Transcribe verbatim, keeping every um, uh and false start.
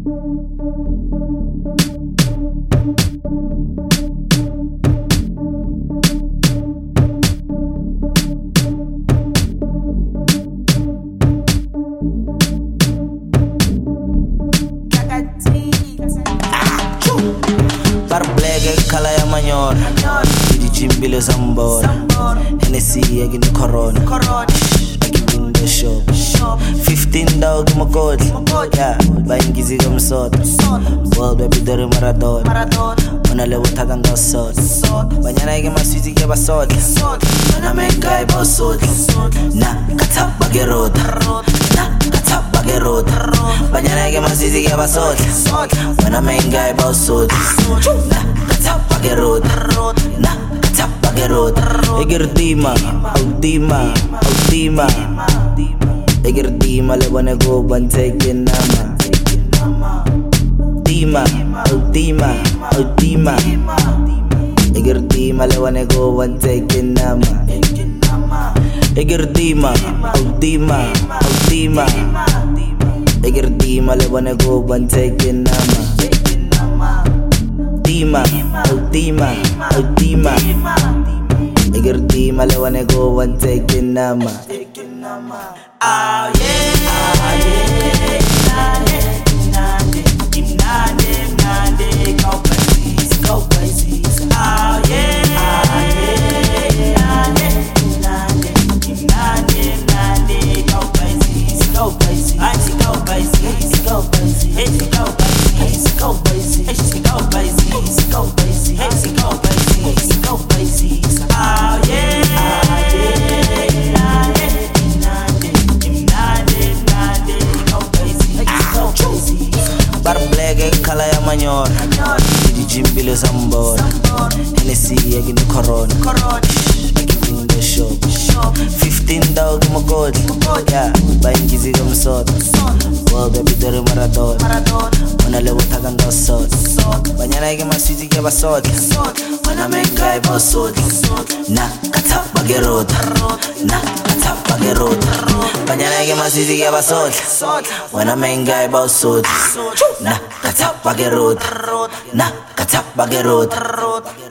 Kala ya manyor Idi chimbile sambor Hennessy egin corona Egin in the shop fifteen dog mo code Yeah, buying gizi gam sot World baby dore maradon Manale wutagang ga sot Banyana egin maswiti ke ba sot Mana menga iba sot Na katap bagerot Na katap bagerot Banyana egin maswiti ke ba sot Mana menga iba sot Na katap bagerot Na katap bagerot Egir dima, audima, audima Egir dima lebane go bantekin nama Dima, audima, audima Egir dima lebane go bantekin nama Egir dima, audima, audima Egir dima lebane go bantekin nama Dima, audima, audima Egir dima lebane go bantekin nama Ah yeah, ah yeah, nane, nane, nane, nane, go crazy, go crazy. Ah yeah, ah yeah, nane, nane, nane, nane, go crazy, go crazy. I see go crazy, go crazy, hey go crazy, go crazy, hey go crazy, go crazy, hey go crazy, go crazy. Ah yeah, ah yeah, nane. Bar blege kala ya manyor Idi jimbile sambor Hennessy egin corona Egin in the shop fifteen dog mo code Yeah, buying gizi gam sot World baby dore maradon Manale wutagang ga sot Banyana egin maswiti ke ba sot Mana menga iba sot Na katap bagerot Na katap bagerot Banyana egin maswiti ke ba sot Mana menga iba sot Na katap bagerot Na katap bagerot